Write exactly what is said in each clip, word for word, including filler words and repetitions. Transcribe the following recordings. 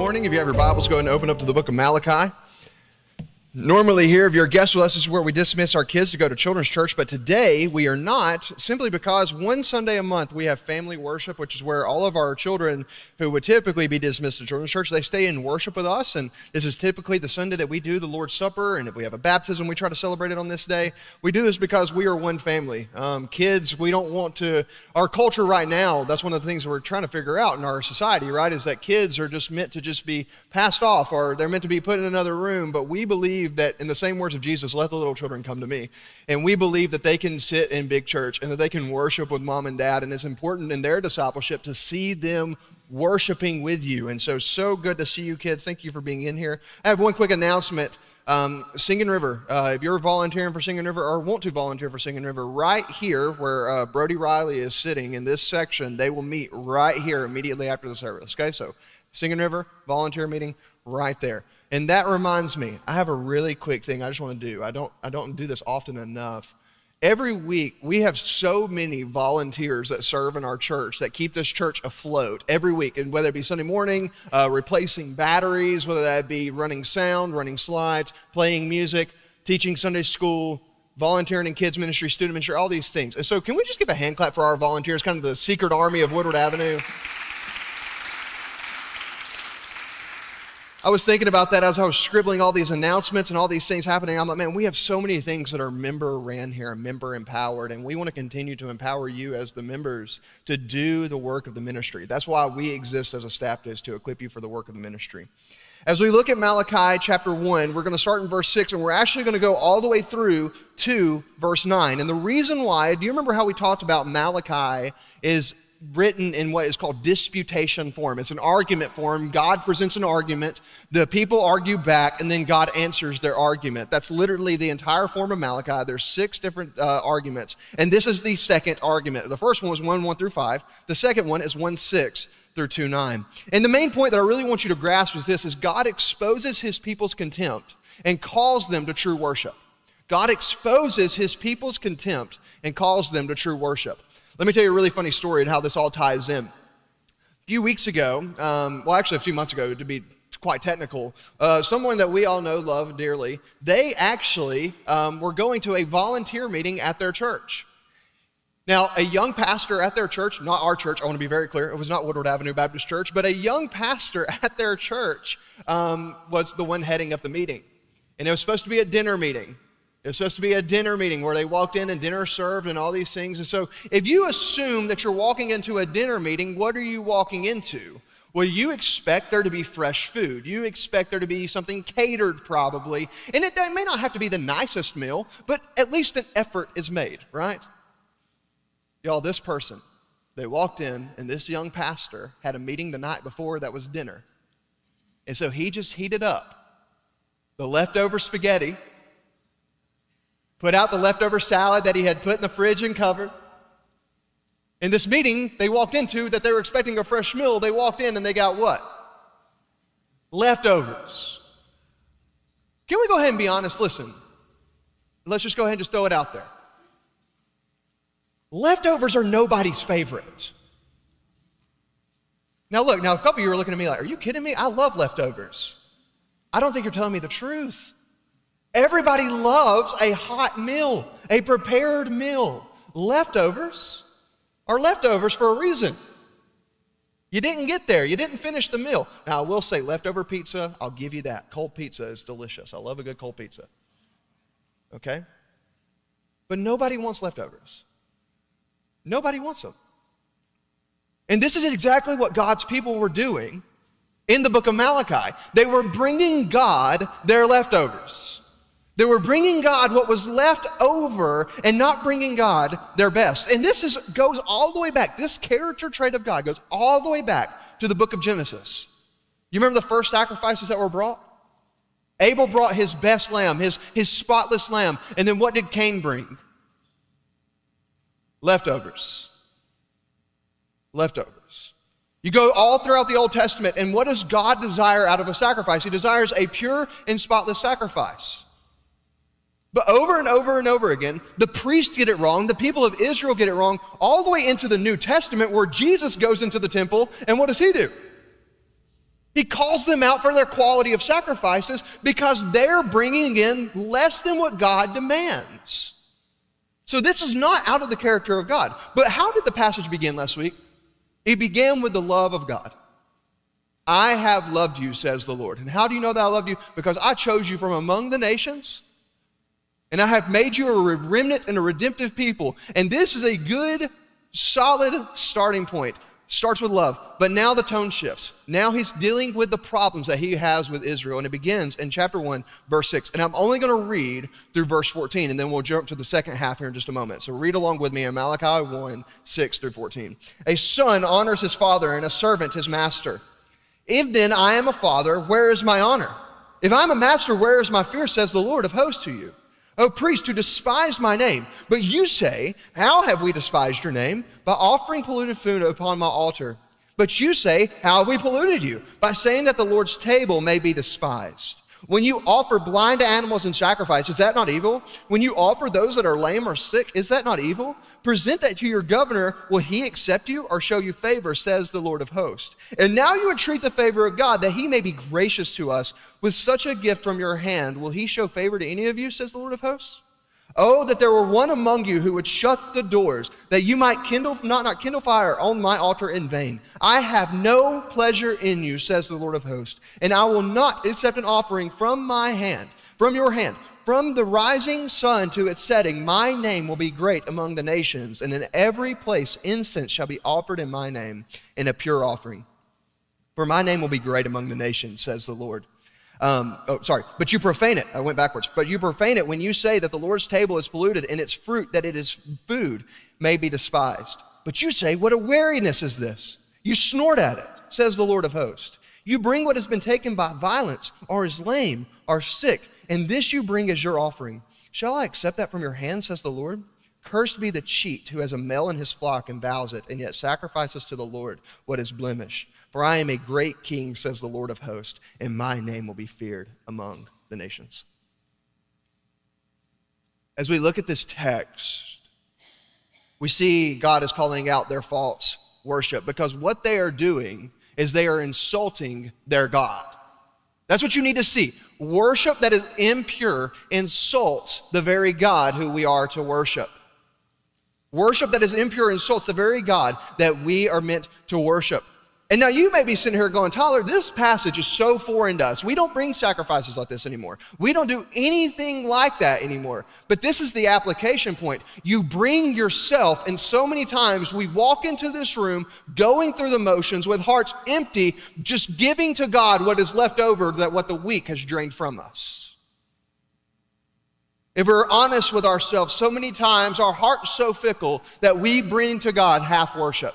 morning. If you have your Bibles, go ahead and open up to the book of Malachi. Normally here, if you're a guest with us, this is where we dismiss our kids to go to children's church, but today we are not, simply because one Sunday a month we have family worship, which is where all of our children who would typically be dismissed to children's church, they stay in worship with us, and this is typically the Sunday that we do the Lord's Supper, and if we have a baptism, we try to celebrate it on this day. We do this because we are one family. Um, kids, we don't want to, our culture right now, that's one of the things we're trying to figure out in our society, right, is that kids are just meant to just be passed off, or they're meant to be put in another room, but we believe that in the same words of Jesus, let the little children come to me. And we believe that they can sit in big church and that they can worship with mom and dad. And it's important in their discipleship to see them worshiping with you. And so, so good to see you kids. Thank you for being in here. I have one quick announcement. Um, Singing River, uh, if you're volunteering for Singing River or want to volunteer for Singing River, right here where uh, Brody Riley is sitting in this section, they will meet right here immediately after the service. Okay, so Singing River, volunteer meeting right there. And that reminds me, I have a really quick thing I just want to do. I don't, I don't do this often enough. Every week, we have so many volunteers that serve in our church that keep this church afloat every week. And whether it be Sunday morning, uh, replacing batteries, whether that be running sound, running slides, playing music, teaching Sunday school, volunteering in kids ministry, student ministry, all these things. And so can we just give a hand clap for our volunteers, kind of the secret army of Woodward Avenue? I was thinking about that as I was scribbling all these announcements and all these things happening. I'm like, man, we have so many things that are member ran here, member empowered, and we want to continue to empower you as the members to do the work of the ministry. That's why we exist as a staff, is to equip you for the work of the ministry. As we look at Malachi chapter one, we're going to start in verse six, and we're actually going to go all the way through to verse nine. And the reason why, do you remember how we talked about Malachi is written in what is called disputation form? It's an argument form. God presents an argument, the people argue back, and then God answers their argument. That's literally the entire form of Malachi. There's six different uh, arguments, and this is the second argument. The first one was one, one through five. The second one is one, six through two, nine. And the main point that I really want you to grasp is this, is God exposes his people's contempt and calls them to true worship. God exposes his people's contempt and calls them to true worship. Let me tell you a really funny story and how this all ties in. A few weeks ago, um, well, actually a few months ago, to be quite technical, uh, someone that we all know, love dearly, they actually um, were going to a volunteer meeting at their church. Now, a young pastor at their church, not our church, I want to be very clear, it was not Woodward Avenue Baptist Church, but a young pastor at their church um, was the one heading up the meeting. And it was supposed to be a dinner meeting. It's supposed to be a dinner meeting where they walked in and dinner served and all these things. And so if you assume that you're walking into a dinner meeting, what are you walking into? Well, you expect there to be fresh food. You expect there to be something catered probably. And it may not have to be the nicest meal, but at least an effort is made, right? Y'all, this person, they walked in and this young pastor had a meeting the night before that was dinner. And so he just heated up the leftover spaghetti, put out the leftover salad that he had put in the fridge and covered. In this meeting they walked into that they were expecting a fresh meal, they walked in and they got what? Leftovers. Can we go ahead and be honest? Listen, let's just go ahead and just throw it out there. Leftovers are nobody's favorite. Now look, now a couple of you are looking at me like, are you kidding me? I love leftovers. I don't think you're telling me the truth. Everybody loves a hot meal, a prepared meal. Leftovers are leftovers for a reason. You didn't get there. You didn't finish the meal. Now, I will say leftover pizza, I'll give you that. Cold pizza is delicious. I love a good cold pizza. Okay? But nobody wants leftovers. Nobody wants them. And this is exactly what God's people were doing in the book of Malachi. They were bringing God their leftovers. They were bringing God what was left over and not bringing God their best. And this is goes all the way back. This character trait of God goes all the way back to the book of Genesis. You remember the first sacrifices that were brought? Abel brought his best lamb, his, his spotless lamb. And then what did Cain bring? Leftovers. Leftovers. You go all throughout the Old Testament, and what does God desire out of a sacrifice? He desires a pure and spotless sacrifice. But over and over and over again, the priests get it wrong, the people of Israel get it wrong, all the way into the New Testament where Jesus goes into the temple, and what does he do? He calls them out for their quality of sacrifices because they're bringing in less than what God demands. So this is not out of the character of God. But how did the passage begin last week? It began with the love of God. I have loved you, says the Lord. And how do you know that I loved you? Because I chose you from among the nations, and I have made you a remnant and a redemptive people. And this is a good, solid starting point. Starts with love, but now the tone shifts. Now he's dealing with the problems that he has with Israel, and it begins in chapter one, verse six. And I'm only going to read through verse fourteen, and then we'll jump to the second half here in just a moment. So read along with me in Malachi one, six through fourteen. A son honors his father, and a servant his master. If then I am a father, where is my honor? If I'm a master, where is my fear, says the Lord of hosts to you? O priest, who despise my name. But you say, how have we despised your name? By offering polluted food upon my altar. But you say, how have we polluted you? By saying that the Lord's table may be despised. When you offer blind animals in sacrifice, is that not evil? When you offer those that are lame or sick, is that not evil? Present that to your governor. Will he accept you or show you favor, says the Lord of hosts. And now you entreat the favor of God, that he may be gracious to us. With such a gift from your hand, will he show favor to any of you, says the Lord of hosts? Oh, that there were one among you who would shut the doors, that you might kindle, not, not kindle fire on my altar in vain. I have no pleasure in you, says the Lord of hosts, and I will not accept an offering from my hand, from your hand. From the rising sun to its setting, my name will be great among the nations, and in every place incense shall be offered in my name, in a pure offering. For my name will be great among the nations, says the Lord. Um, oh, sorry, but you profane it. I went backwards. But you profane it when you say that the Lord's table is polluted and its fruit, that it is food, may be despised. But you say, what a weariness is this? You snort at it, says the Lord of hosts. You bring what has been taken by violence, or is lame, or sick, and this you bring as your offering. Shall I accept that from your hand, says the Lord? Cursed be the cheat who has a male in his flock and vows it, and yet sacrifices to the Lord what is blemished. For I am a great king, says the Lord of hosts, and my name will be feared among the nations. As we look at this text, we see God is calling out their false worship, because what they are doing is they are insulting their God. That's what you need to see. Worship that is impure insults the very God who we are to worship. Worship that is impure insults the very God that we are meant to worship. And now you may be sitting here going, Tyler, this passage is so foreign to us. We don't bring sacrifices like this anymore. We don't do anything like that anymore. But this is the application point. You bring yourself, and so many times we walk into this room going through the motions with hearts empty, just giving to God what is left over, that what the week has drained from us. If we're honest with ourselves, so many times our heart's so fickle that we bring to God half worship.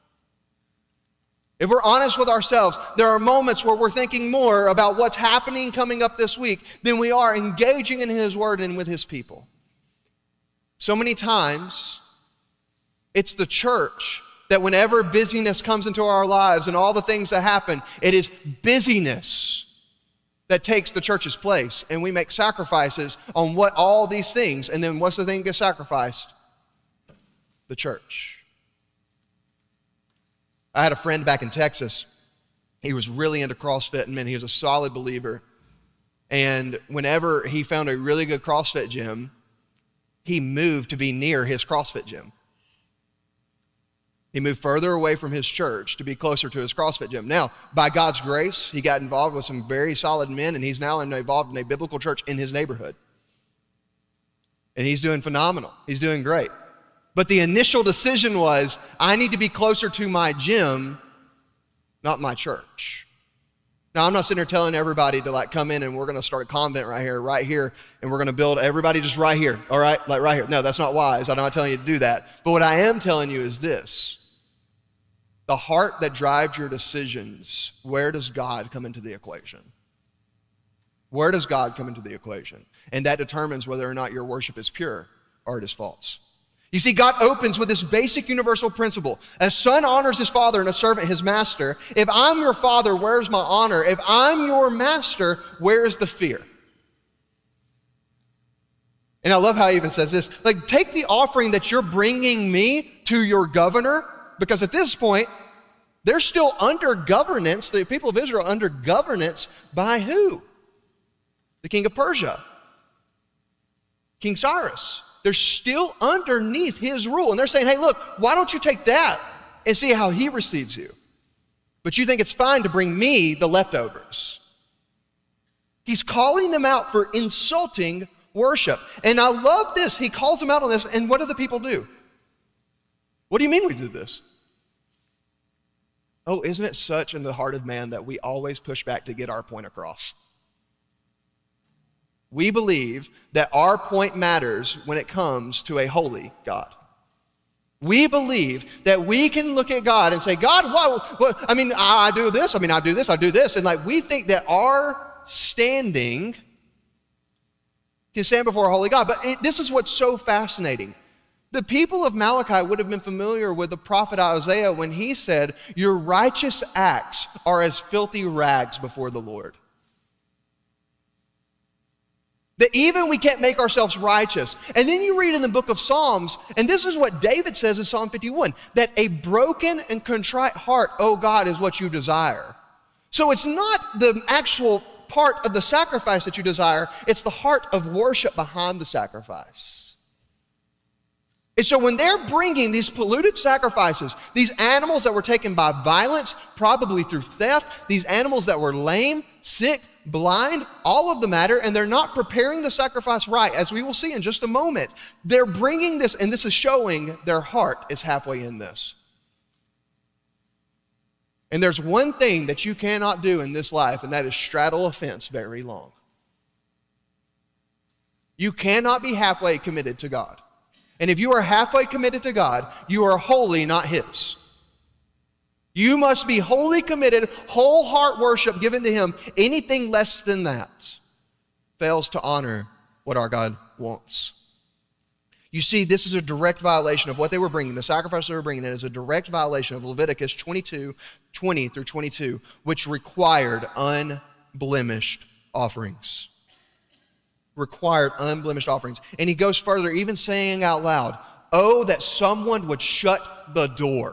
If we're honest with ourselves, there are moments where we're thinking more about what's happening coming up this week than we are engaging in His Word and with His people. So many times, it's the church that whenever busyness comes into our lives and all the things that happen, it is busyness that takes the church's place, and we make sacrifices on what all these things, and then what's the thing that gets sacrificed? The church. I had a friend back in Texas. He was really into CrossFit, and man, he was a solid believer. And whenever he found a really good CrossFit gym, he moved to be near his CrossFit gym. He moved further away from his church to be closer to his CrossFit gym. Now, by God's grace, he got involved with some very solid men, and he's now involved in a biblical church in his neighborhood. And he's doing phenomenal. He's doing great. But the initial decision was, I need to be closer to my gym, not my church. Now, I'm not sitting here telling everybody to like come in and we're going to start a convent right here, right here, and we're going to build everybody just right here, all right? Like right here. No, that's not wise. I'm not telling you to do that. But what I am telling you is this. The heart that drives your decisions, where does God come into the equation? Where does God come into the equation? And that determines whether or not your worship is pure or it is false. You see, God opens with this basic universal principle. A son honors his father and a servant his master. If I'm your father, where's my honor? If I'm your master, where is the fear? And I love how he even says this. Like, take the offering that you're bringing me to your governor, because at this point, They're still under governance, the people of Israel under governance by who? The king of Persia, King Cyrus. They're still underneath his rule. And they're saying, hey, look, why don't you take that and see how he receives you? But you think it's fine to bring me the leftovers. He's calling them out for insulting worship. And I love this. He calls them out on this. And what do the people do? What do you mean we did this? Oh, isn't it such in the heart of man that we always push back to get our point across? We believe that our point matters when it comes to a holy God. We believe that we can look at God and say, God, why, what, I mean, I do this, I mean, I do this, I do this. And like we think that our standing can stand before a holy God. But it, this is what's so fascinating. The people of Malachi would have been familiar with the prophet Isaiah when he said, your righteous acts are as filthy rags before the Lord. That even we can't make ourselves righteous. And then you read in the book of Psalms, and this is what David says in Psalm fifty-one, that a broken and contrite heart, oh God, is what you desire. So it's not the actual part of the sacrifice that you desire, it's the heart of worship behind the sacrifice. And so when they're bringing these polluted sacrifices, these animals that were taken by violence, probably through theft, these animals that were lame, sick, blind, all of the matter, and they're not preparing the sacrifice right, as we will see in just a moment. They're bringing this, and this is showing their heart is halfway in this. And there's one thing that you cannot do in this life, and that is straddle a fence very long. You cannot be halfway committed to God. And if you are halfway committed to God, you are wholly not His. You must be wholly committed, whole heart worship given to Him. Anything less than that fails to honor what our God wants. You see, this is a direct violation of what they were bringing. The sacrifice they were bringing in is a direct violation of Leviticus twenty-two, twenty through twenty-two, which required unblemished offerings. Required unblemished offerings. And he goes further, even saying out loud, oh, that someone would shut the door.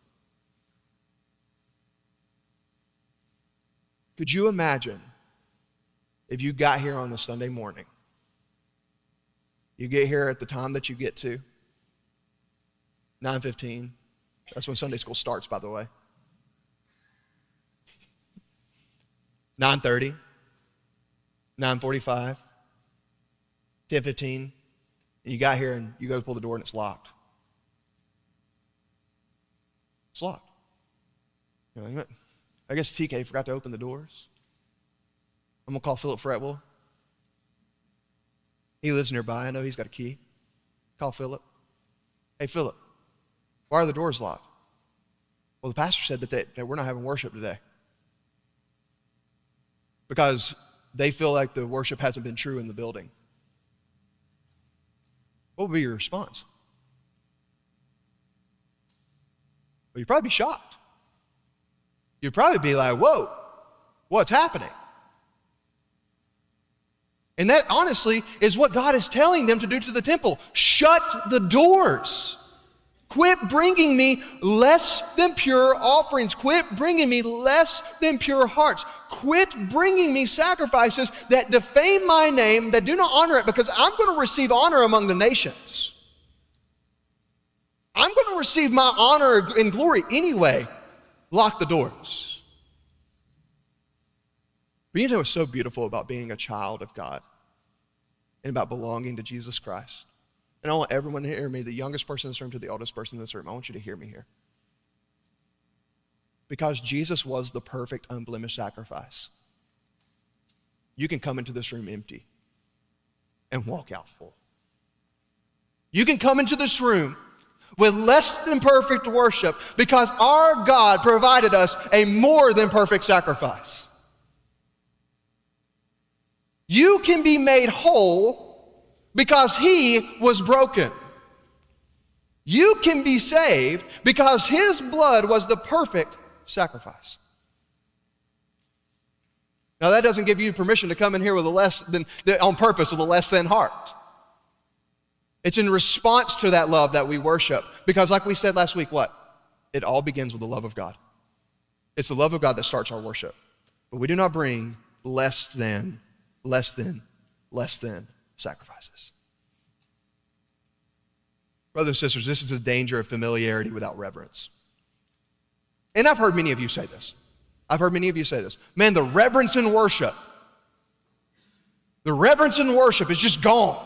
Could you imagine if you got here on a Sunday morning? You get here at the time that you get to, nine fifteen. That's when Sunday school starts, by the way. nine thirty, nine forty-five, ten fifteen, and you got here and you go to pull the door and it's locked. It's locked. You're like, I guess T K forgot to open the doors. I'm going to call Philip Fretwell. He lives nearby. I know he's got a key. Call Philip. Hey, Philip, why are the doors locked? Well, the pastor said that, they, that we're not having worship today because they feel like the worship hasn't been true in the building. What would be your response? Well, you'd probably be shocked. You'd probably be like, whoa, what's happening? And that, honestly, is what God is telling them to do to the temple. Shut the doors. Quit bringing me less than pure offerings. Quit bringing me less than pure hearts. Quit bringing me sacrifices that defame my name, that do not honor it, because I'm going to receive honor among the nations. I'm going to receive my honor and glory anyway. Lock the doors. But you know what's so beautiful about being a child of God and about belonging to Jesus Christ? And I want everyone to hear me, the youngest person in this room to the oldest person in this room. I want you to hear me here. Because Jesus was the perfect, unblemished sacrifice. You can come into this room empty and walk out full. You can come into this room with less than perfect worship because our God provided us a more than perfect sacrifice. You can be made whole because He was broken. You can be saved because His blood was the perfect sacrifice. Now that doesn't give you permission to come in here with a less than, on purpose with a less than heart. It's in response to that love that we worship. Because like we said last week, what? It all begins with the love of God. It's the love of God that starts our worship. But we do not bring less than, less than, less than sacrifices. Brothers and sisters, this is the danger of familiarity without reverence. And I've heard many of you say this. I've heard many of you say this. Man, the reverence in worship, the reverence in worship is just gone.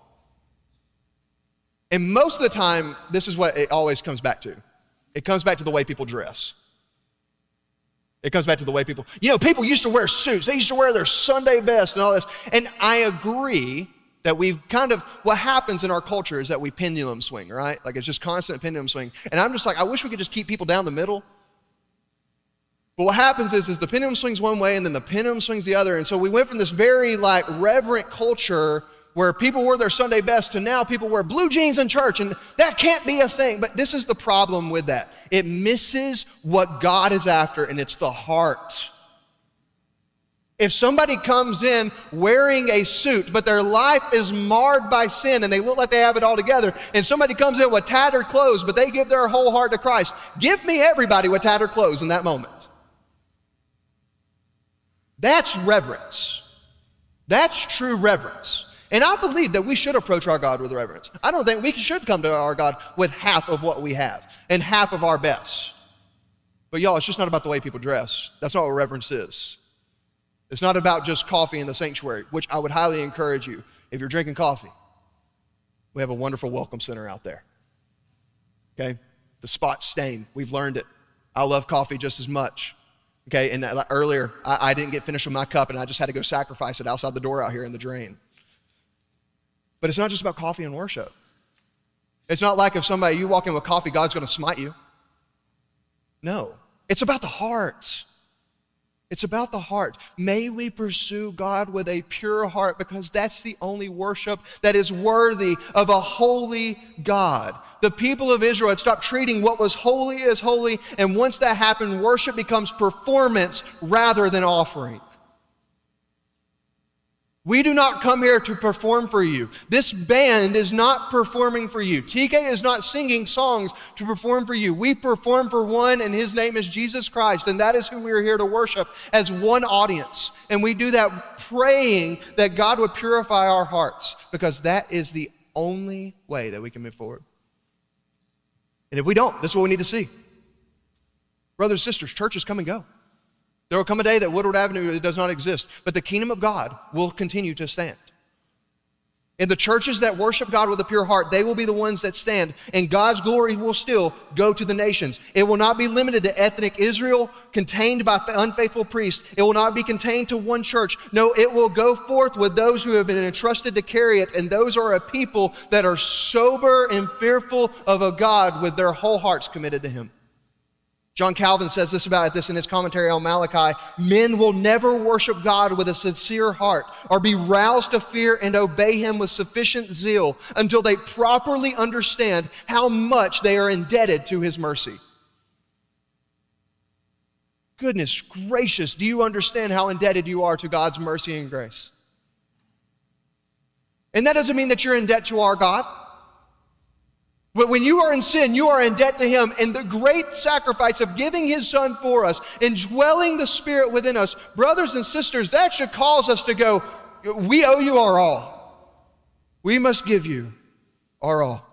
And most of the time, this is what it always comes back to. It comes back to the way people dress. It comes back to the way people, you know, people used to wear suits. They used to wear their Sunday best and all this. And I agree that we've kind of, what happens in our culture is that we pendulum swing, right? Like it's just constant pendulum swing. And I'm just like, I wish we could just keep people down the middle. But what happens is, is the pendulum swings one way and then the pendulum swings the other. And so we went from this very like reverent culture where people wore their Sunday best to now people wear blue jeans in church, and that can't be a thing. But this is the problem with that. It misses what God is after, and it's the heart. If somebody comes in wearing a suit, but their life is marred by sin and they look like they have it all together, and somebody comes in with tattered clothes, but they give their whole heart to Christ, give me everybody with tattered clothes in that moment. That's reverence. That's true reverence. And I believe that we should approach our God with reverence. I don't think we should come to our God with half of what we have and half of our best. But y'all, it's just not about the way people dress. That's not what reverence is. It's not about just coffee in the sanctuary, which I would highly encourage you. If you're drinking coffee, we have a wonderful welcome center out there. Okay? The spot stain. We've learned it. I love coffee just as much. Okay? And that, like, earlier, I, I didn't get finished with my cup, and I just had to go sacrifice it outside the door out here in the drain. But it's not just about coffee and worship. It's not like if somebody, you walk in with coffee, God's going to smite you. No. It's about the heart. It's about the heart. May we pursue God with a pure heart, because that's the only worship that is worthy of a holy God. The people of Israel had stopped treating what was holy as holy, and once that happened, worship becomes performance rather than offering. We do not come here to perform for you. This band is not performing for you. T K is not singing songs to perform for you. We perform for one, and his name is Jesus Christ, and that is who we are here to worship as one audience. And we do that praying that God would purify our hearts, because that is the only way that we can move forward. And if we don't, this is what we need to see. Brothers and sisters, churches come and go. There will come a day that Woodward Avenue does not exist, but the kingdom of God will continue to stand. And the churches that worship God with a pure heart, they will be the ones that stand, and God's glory will still go to the nations. It will not be limited to ethnic Israel, contained by unfaithful priests. It will not be contained to one church. No, it will go forth with those who have been entrusted to carry it, and those are a people that are sober and fearful of a God with their whole hearts committed to Him. John Calvin says this about this in his commentary on Malachi: men will never worship God with a sincere heart or be roused to fear and obey Him with sufficient zeal until they properly understand how much they are indebted to His mercy. Goodness gracious, do you understand how indebted you are to God's mercy and grace? And that doesn't mean that you're in debt to our God. But when you are in sin, you are in debt to Him. And the great sacrifice of giving His Son for us and dwelling the Spirit within us, brothers and sisters, that should cause us to go, we owe you our all. We must give you our all.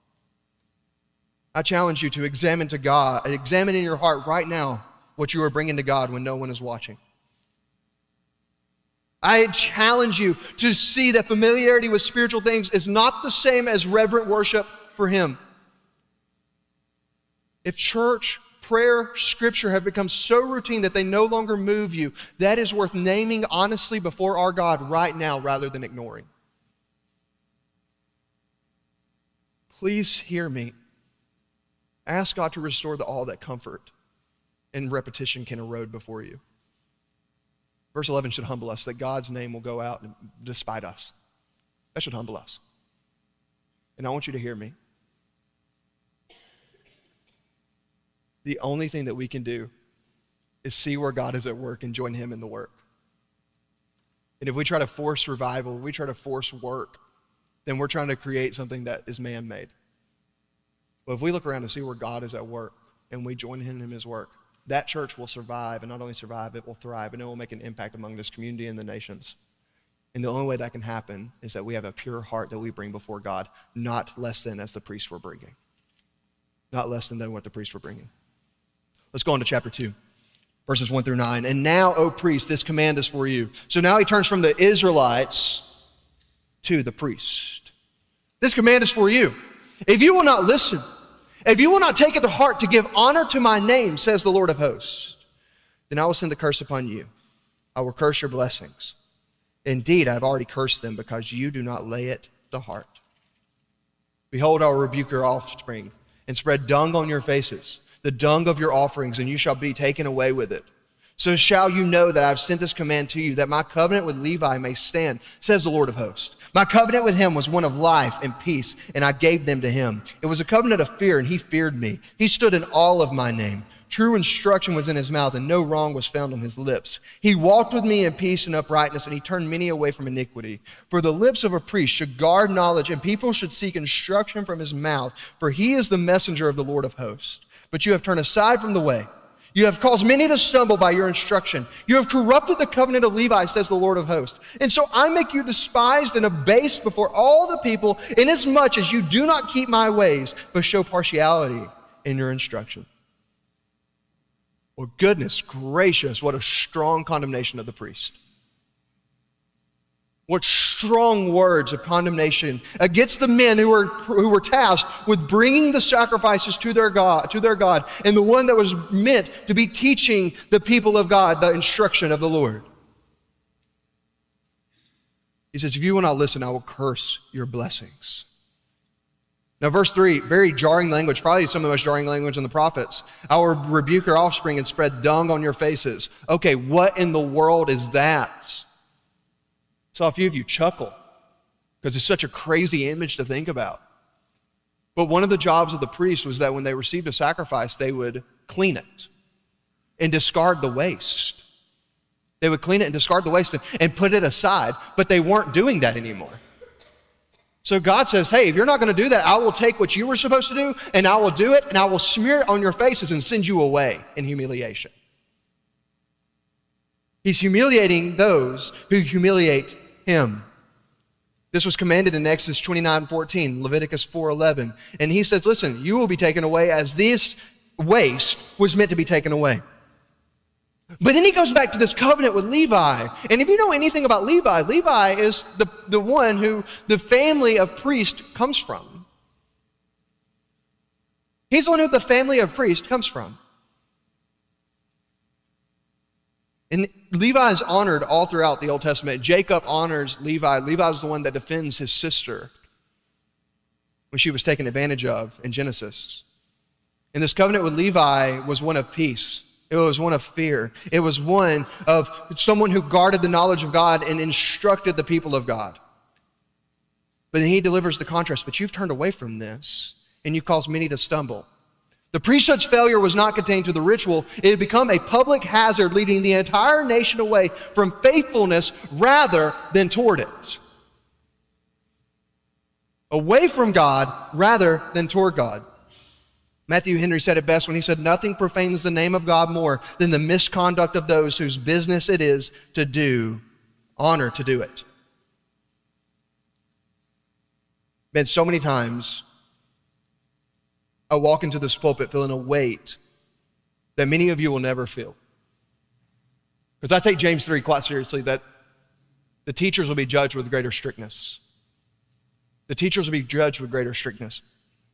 I challenge you to examine to God, examine in your heart right now what you are bringing to God when no one is watching. I challenge you to see that familiarity with spiritual things is not the same as reverent worship for Him. If church, prayer, scripture have become so routine that they no longer move you, that is worth naming honestly before our God right now rather than ignoring. Please hear me. Ask God to restore the all that comfort and repetition can erode before you. Verse eleven should humble us, that God's name will go out despite us. That should humble us. And I want you to hear me. The only thing that we can do is see where God is at work and join Him in the work. And if we try to force revival, if we try to force work, then we're trying to create something that is man-made. But if we look around and see where God is at work and we join Him in His work, that church will survive, and not only survive, it will thrive, and it will make an impact among this community and the nations. And the only way that can happen is that we have a pure heart that we bring before God, not less than as the priests were bringing. Not less than, than what the priests were bringing. Let's go on to chapter two, verses one through nine. And now, O priest, this command is for you. So now he turns from the Israelites to the priest. This command is for you. If you will not listen, if you will not take it to heart to give honor to my name, says the Lord of hosts, then I will send a curse upon you. I will curse your blessings. Indeed, I have already cursed them because you do not lay it to heart. Behold, I will rebuke your offspring and spread dung on your faces, the dung of your offerings, and you shall be taken away with it. So shall you know that I have sent this command to you, that my covenant with Levi may stand, says the Lord of hosts. My covenant with him was one of life and peace, and I gave them to him. It was a covenant of fear, and he feared me. He stood in awe of my name. True instruction was in his mouth, and no wrong was found on his lips. He walked with me in peace and uprightness, and he turned many away from iniquity. For the lips of a priest should guard knowledge, and people should seek instruction from his mouth, for he is the messenger of the Lord of hosts. But you have turned aside from the way. You have caused many to stumble by your instruction. You have corrupted the covenant of Levi, says the Lord of hosts. And so I make you despised and abased before all the people, inasmuch as you do not keep my ways, but show partiality in your instruction. Well, goodness gracious, what a strong condemnation of the priest. What strong words of condemnation against the men who were, who were tasked with bringing the sacrifices to their God, to their God, and the one that was meant to be teaching the people of God the instruction of the Lord. He says, if you will not listen, I will curse your blessings. Now, verse three, very jarring language, probably some of the most jarring language in the prophets. I will rebuke your offspring and spread dung on your faces. Okay, what in the world is that? Saw a few of you chuckle because it's such a crazy image to think about. But one of the jobs of the priest was that when they received a sacrifice, they would clean it and discard the waste. They would clean it and discard the waste and put it aside, but they weren't doing that anymore. So God says, hey, if you're not going to do that, I will take what you were supposed to do and I will do it and I will smear it on your faces and send you away in humiliation. He's humiliating those who humiliate him. This was commanded in Exodus twenty-nine fourteen, Leviticus four eleven. And he says, listen, you will be taken away as this waste was meant to be taken away. But then he goes back to this covenant with Levi. And if you know anything about Levi, Levi is the, the one who the family of priest comes from. He's the one who the family of priest comes from. And Levi is honored all throughout the Old Testament. Jacob honors Levi. Levi is the one that defends his sister when she was taken advantage of in Genesis. And this covenant with Levi was one of peace. It was one of fear. It was one of someone who guarded the knowledge of God and instructed the people of God. But then he delivers the contrast. But you've turned away from this, and you caused many to stumble. The priesthood's failure was not contained to the ritual. It had become a public hazard, leading the entire nation away from faithfulness rather than toward it. Away from God rather than toward God. Matthew Henry said it best when he said, nothing profanes the name of God more than the misconduct of those whose business it is to do, honor to do it. Man, so many times I walk into this pulpit feeling a weight that many of you will never feel. Because I take James three quite seriously, that the teachers will be judged with greater strictness. The teachers will be judged with greater strictness.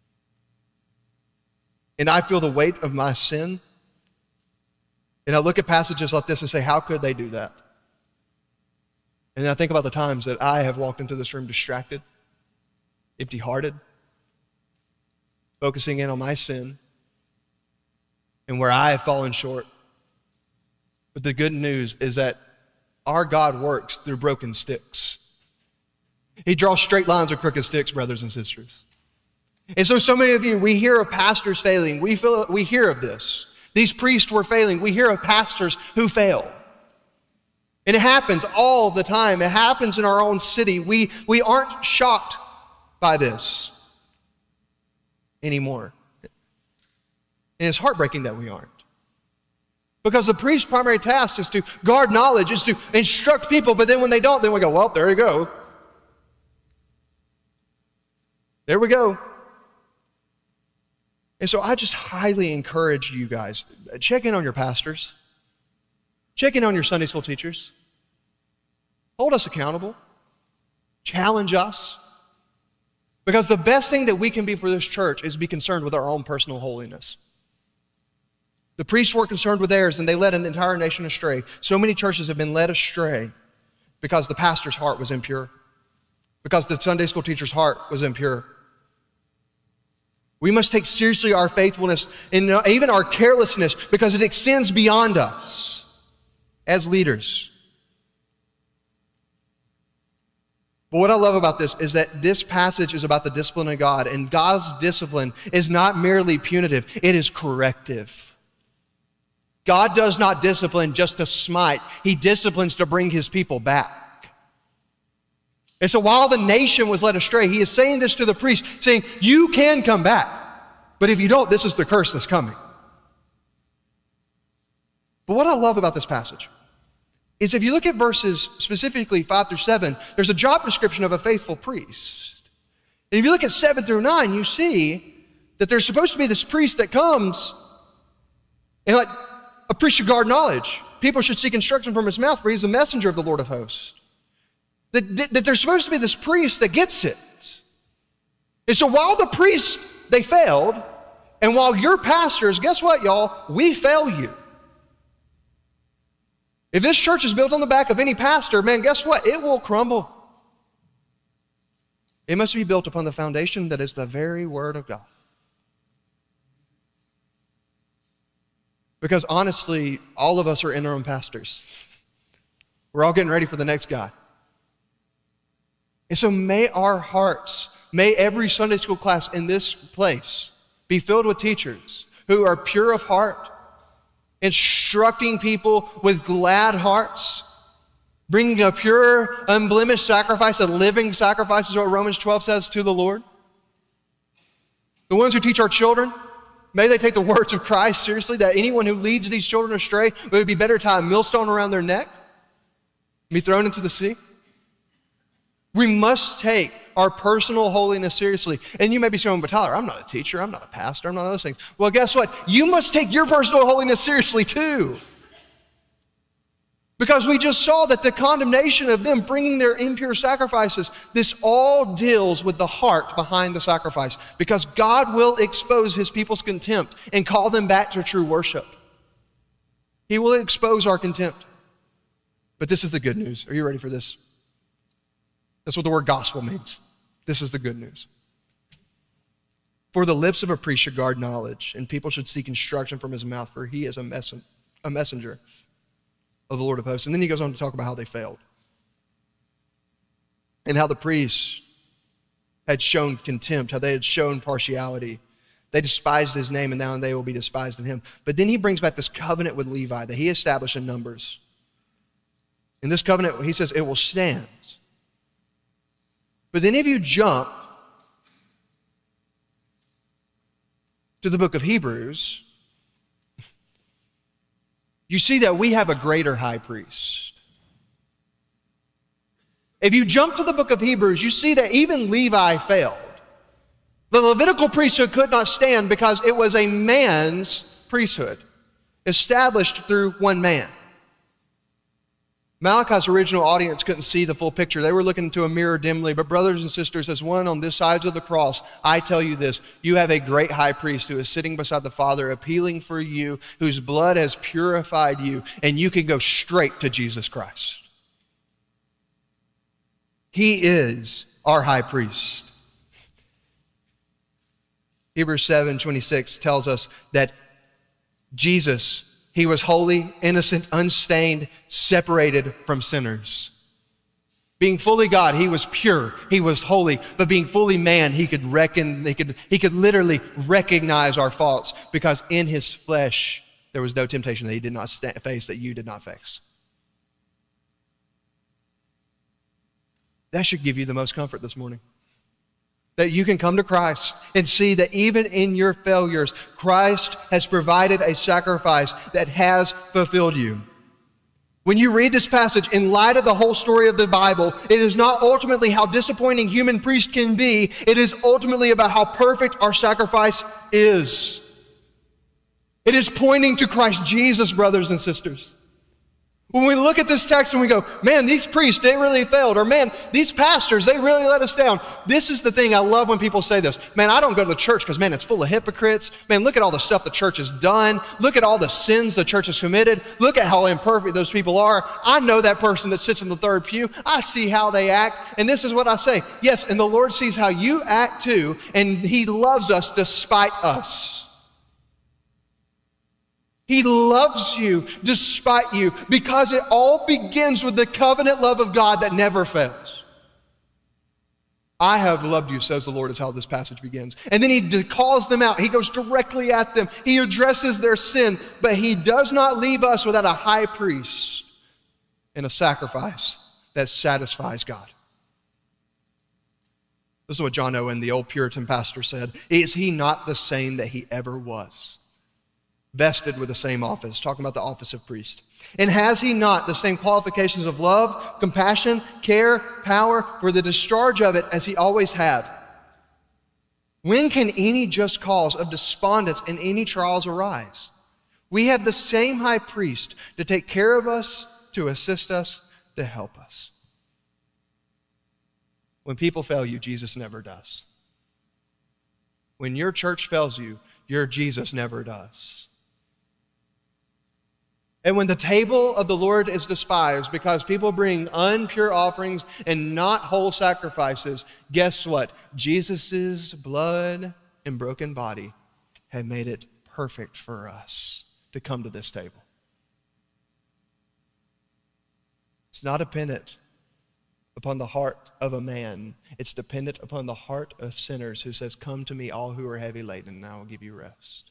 And I feel the weight of my sin. And I look at passages like this and say, how could they do that? And I think about the times that I have walked into this room distracted, empty-hearted, focusing in on my sin and where I have fallen short. But the good news is that our God works through broken sticks. He draws straight lines with crooked sticks, brothers and sisters. And so, so many of you, we hear of pastors failing. We, feel, we hear of this. These priests were failing. We hear of pastors who fail. And it happens all the time. It happens in our own city. We, we aren't shocked by this anymore. And it's heartbreaking that we aren't. Because the priest's primary task is to guard knowledge, is to instruct people, but then when they don't, then we go, well, there you go. There we go. And so I just highly encourage you guys, check in on your pastors. Check in on your Sunday school teachers. Hold us accountable. Challenge us. Because the best thing that we can be for this church is be concerned with our own personal holiness. The priests were concerned with theirs, and they led an entire nation astray. So many churches have been led astray because the pastor's heart was impure, because the Sunday school teacher's heart was impure. We must take seriously our faithfulness and even our carelessness, because it extends beyond us as leaders. But what I love about this is that this passage is about the discipline of God, and God's discipline is not merely punitive, it is corrective. God does not discipline just to smite. He disciplines to bring his people back. And so while the nation was led astray, he is saying this to the priest, saying, you can come back, but if you don't, this is the curse that's coming. But what I love about this passage is if you look at verses specifically five through seven, there's a job description of a faithful priest. And if you look at seven through nine, you see that there's supposed to be this priest that comes and like, a priest should guard knowledge. People should seek instruction from his mouth, for he's the messenger of the Lord of hosts. That, that, that there's supposed to be this priest that gets it. And so while the priests, they failed, and while your pastors, guess what, y'all? We fail you. If this church is built on the back of any pastor, man, guess what? It will crumble. It must be built upon the foundation that is the very Word of God. Because honestly, all of us are interim pastors. We're all getting ready for the next guy. And so may our hearts, may every Sunday school class in this place be filled with teachers who are pure of heart, instructing people with glad hearts, bringing a pure, unblemished sacrifice, a living sacrifice is what Romans twelve says, to the Lord. The ones who teach our children, may they take the words of Christ seriously, that anyone who leads these children astray, it would be better to tie a millstone around their neck and be thrown into the sea. We must take our personal holiness seriously. And you may be saying, but Tyler, I'm not a teacher, I'm not a pastor, I'm not those things. Well, guess what? You must take your personal holiness seriously too. Because we just saw that the condemnation of them bringing their impure sacrifices, this all deals with the heart behind the sacrifice. Because God will expose his people's contempt and call them back to true worship. He will expose our contempt. But this is the good news. Are you ready for this? That's what the word gospel means. This is the good news. For the lips of a priest should guard knowledge, and people should seek instruction from his mouth, for he is a, messen- a messenger of the Lord of hosts. And then he goes on to talk about how they failed. And how the priests had shown contempt, how they had shown partiality. They despised his name, and now they will be despised in him. But then he brings back this covenant with Levi that he established in Numbers. In this covenant, he says it will stand. But then if you jump to the book of Hebrews, you see that we have a greater high priest. If you jump to the book of Hebrews, you see that even Levi failed. The Levitical priesthood could not stand because it was a man's priesthood, established through one man. Malachi's original audience couldn't see the full picture. They were looking into a mirror dimly. But brothers and sisters, as one on this side of the cross, I tell you this, you have a great high priest who is sitting beside the Father, appealing for you, whose blood has purified you, and you can go straight to Jesus Christ. He is our high priest. Hebrews seven twenty-six tells us that Jesus, he was holy, innocent, unstained, separated from sinners. Being fully God, he was pure, he was holy, but being fully man, he could reckon, he could, he could literally recognize our faults, because in his flesh there was no temptation that he did not st- face, that you did not face. That should give you the most comfort this morning. that you can come to Christ and see that even in your failures, Christ has provided a sacrifice that has fulfilled you. When you read this passage, in light of the whole story of the Bible, it is not ultimately how disappointing human priest can be. It is ultimately about how perfect our sacrifice is. It is pointing to Christ Jesus, brothers and sisters. When we look at this text and we go, man, these priests, they really failed. Or man, these pastors, they really let us down. This is the thing I love when people say this. Man, I don't go to the church because, man, it's full of hypocrites. Man, look at all the stuff the church has done. Look at all the sins the church has committed. Look at how imperfect those people are. I know that person that sits in the third pew. I see how they act. And this is what I say. Yes, and the Lord sees how you act too, and He loves us despite us. He loves you despite you because it all begins with the covenant love of God that never fails. I have loved you, says the Lord, is how this passage begins. And then He calls them out. He goes directly at them. He addresses their sin, but He does not leave us without a high priest and a sacrifice that satisfies God. This is what John Owen, the old Puritan pastor, said. Is He not the same that He ever was? Vested with the same office, talking about the office of priest. And has He not the same qualifications of love, compassion, care, power for the discharge of it as He always had? When can any just cause of despondence in any trials arise? We have the same high priest to take care of us, to assist us, to help us. When people fail you, Jesus never does. When your church fails you, your Jesus never does. And when the table of the Lord is despised because people bring impure offerings and not whole sacrifices, guess what? Jesus' blood and broken body have made it perfect for us to come to this table. It's not dependent upon the heart of a man. It's dependent upon the heart of sinners who says, come to me, all who are heavy laden, and I will give you rest.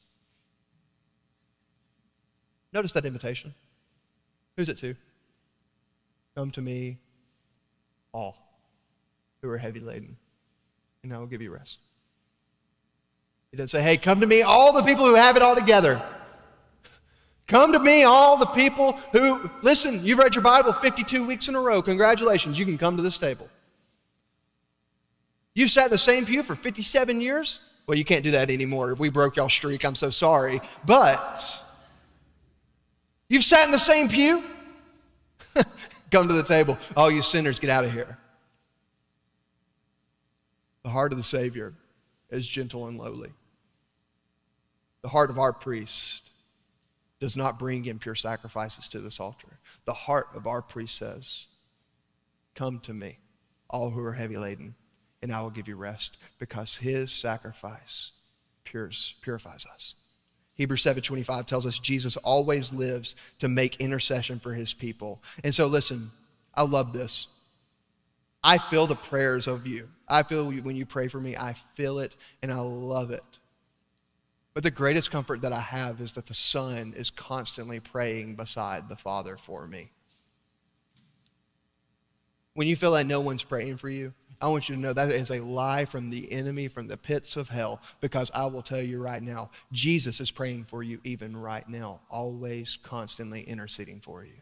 Notice that invitation. Who's it to? Come to me, all who are heavy laden, and I will give you rest. He doesn't say, hey, come to me, all the people who have it all together. Come to me, all the people who, listen, you've read your Bible fifty-two weeks in a row. Congratulations, you can come to this table. You've sat in the same pew for fifty-seven years? Well, you can't do that anymore. We broke y'all's streak. I'm so sorry. But you've sat in the same pew? Come to the table. All you sinners, get out of here. The heart of the Savior is gentle and lowly. The heart of our priest does not bring impure sacrifices to this altar. The heart of our priest says, come to me, all who are heavy laden, and I will give you rest, because His sacrifice pures, purifies us. Hebrews seven twenty-five tells us Jesus always lives to make intercession for His people. And so listen, I love this. I feel the prayers of you. I feel when you pray for me, I feel it and I love it. But the greatest comfort that I have is that the Son is constantly praying beside the Father for me. When you feel like no one's praying for you, I want you to know that is a lie from the enemy, from the pits of hell, because I will tell you right now, Jesus is praying for you even right now, always constantly interceding for you.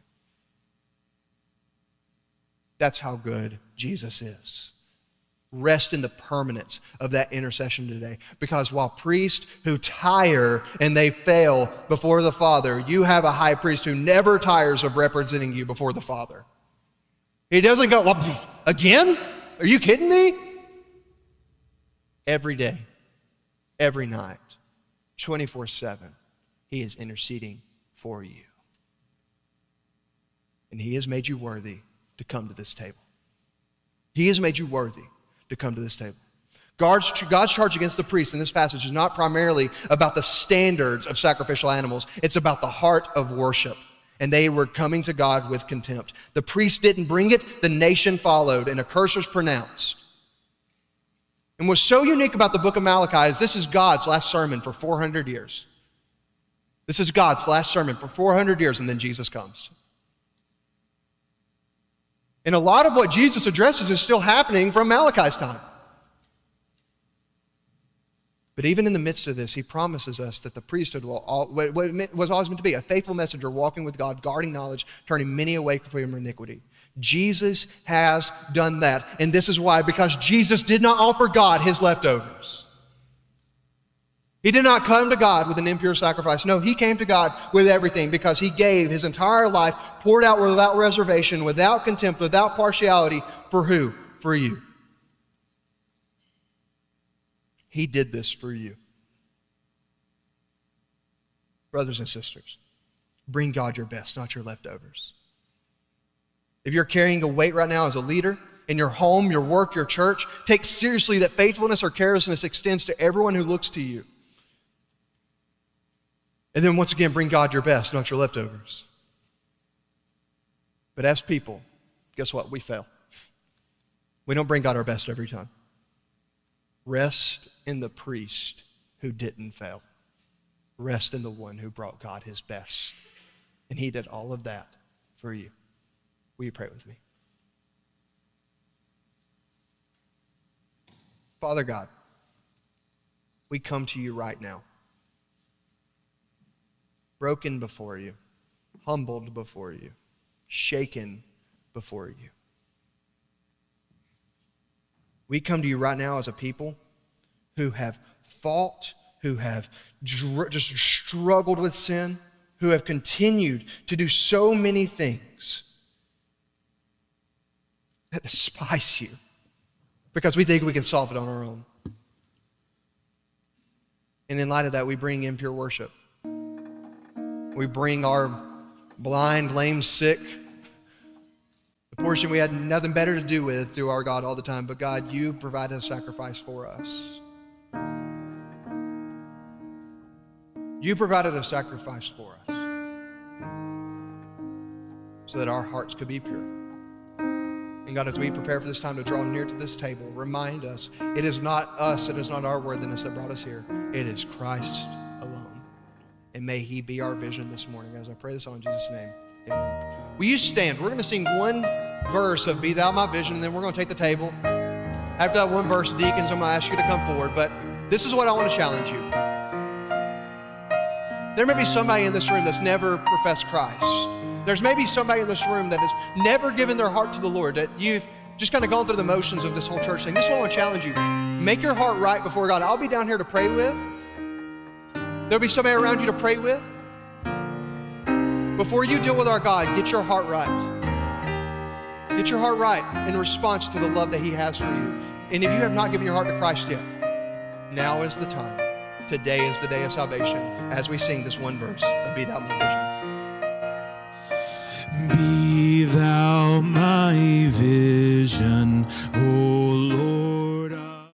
That's how good Jesus is. Rest in the permanence of that intercession today, because while priests who tire and they fail before the Father, you have a high priest who never tires of representing you before the Father. He doesn't go, well, again? Are you kidding me? Every day, every night, twenty-four seven, He is interceding for you. And He has made you worthy to come to this table. He has made you worthy to come to this table. God's, God's charge against the priests in this passage is not primarily about the standards of sacrificial animals. It's about the heart of worship. And they were coming to God with contempt. The priest didn't bring it, the nation followed, and a curse was pronounced. And what's so unique about the book of Malachi is this is God's last sermon for four hundred years. This is God's last sermon for four hundred years, and then Jesus comes. And a lot of what Jesus addresses is still happening from Malachi's time. But even in the midst of this, he promises us that the priesthood will all, what was always meant to be, a faithful messenger walking with God, guarding knowledge, turning many away from iniquity. Jesus has done that. And this is why, because Jesus did not offer God his leftovers. He did not come to God with an impure sacrifice. No, he came to God with everything because he gave his entire life, poured out without reservation, without contempt, without partiality. For who? For you. He did this for you. Brothers and sisters, bring God your best, not your leftovers. If you're carrying a weight right now as a leader, in your home, your work, your church, take seriously that faithfulness or carelessness extends to everyone who looks to you. And then once again, bring God your best, not your leftovers. But as people, guess what? We fail. We don't bring God our best every time. Rest in the priest who didn't fail. Rest in the one who brought God his best. And he did all of that for you. Will you pray with me? Father God, we come to you right now. Broken before you, humbled before you, shaken before you. We come to you right now as a people who have fought, who have dr- just struggled with sin, who have continued to do so many things that despise you because we think we can solve it on our own. And in light of that, we bring impure worship. We bring our blind, lame, sick, the portion we had nothing better to do with through our God all the time. But God, you provided a sacrifice for us. You provided a sacrifice for us so that our hearts could be pure. And God, as we prepare for this time to draw near to this table, remind us, it is not us, it is not our worthiness that brought us here. It is Christ alone. And may he be our vision this morning. As I pray this all in Jesus' name, amen. Will you stand? We're going to sing one verse of Be Thou My Vision, and then we're going to take the table. After that one verse, deacons, I'm going to ask you to come forward. But this is what I want to challenge you. There may be somebody in this room that's never professed Christ. There's maybe somebody in this room that has never given their heart to the Lord, that you've just kind of gone through the motions of this whole church thing. This is what I want to challenge you. Make your heart right before God. I'll be down here to pray with. There'll be somebody around you to pray with. Before you deal with our God, get your heart right. Get your heart right in response to the love that he has for you. And if you have not given your heart to Christ yet, now is the time. Today is the day of salvation as we sing this one verse of Be Thou My Vision. Be thou my vision,